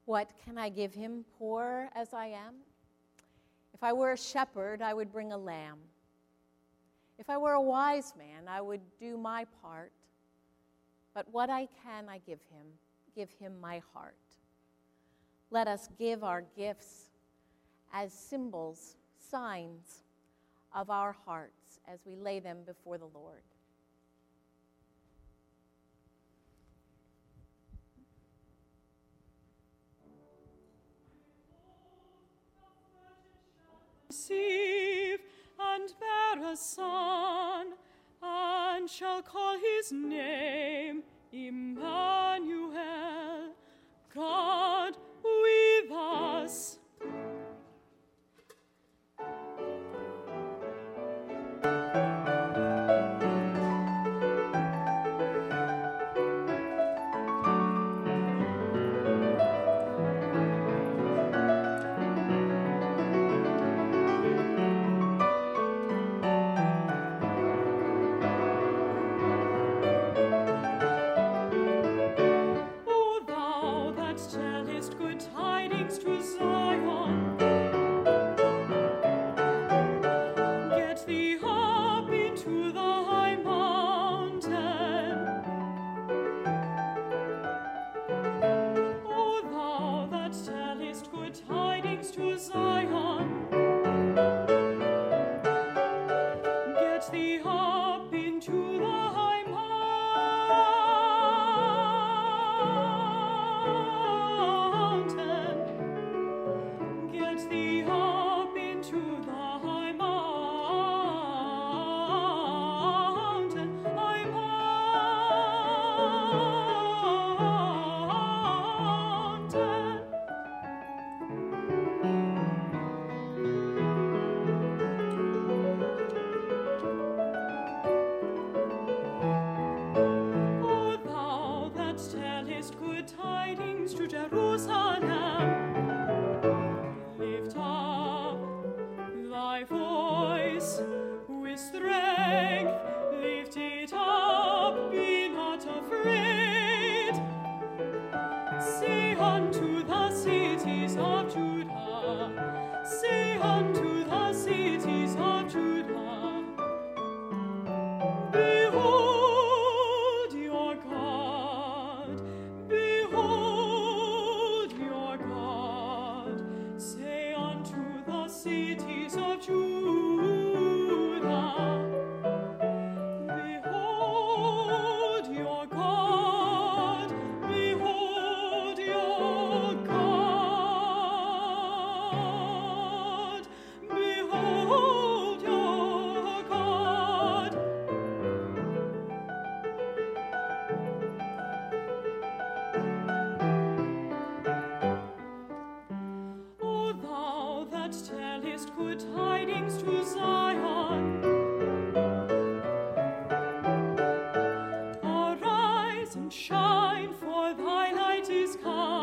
What can I give him, poor as I am? If I were a shepherd, I would bring a lamb. If I were a wise man, I would do my part. But what I can, I give him my heart. Let us give our gifts as symbols, signs of our hearts as we lay them before the Lord. Conceive and bear a son, and shall call his name Emmanuel, God with us. Shine, for thy light is come.